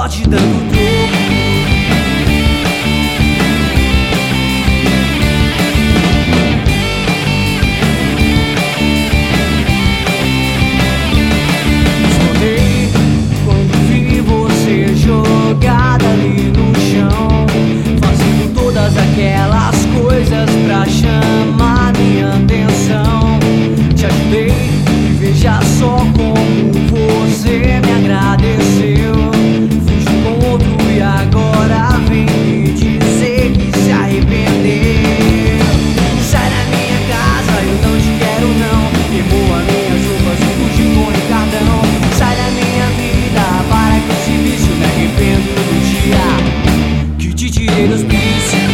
só te dando troco. Jogada ali no chão, fazendo todas aquelas coisas pra chamar minha atenção. Te ajudei e veja só como você me agradeceu. Fiz um encontro e agora vem me dizer que se arrependeu. Sai da minha casa, eu não te quero não. Queimou as minhas roupas e fugiu com o Ricardão. Sai da minha vida, para com esse vício. Me arrependo do dia que te tirei dos vícios.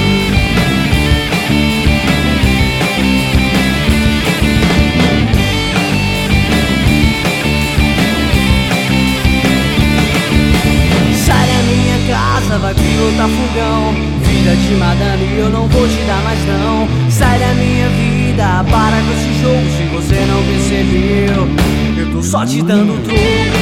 Sai da minha casa, vai pilotar fogão. Vida de madame, eu não vou te dar mais não. Sai da minha vida, para com esse jogo. Se você não percebeu, eu tô só te dando troco.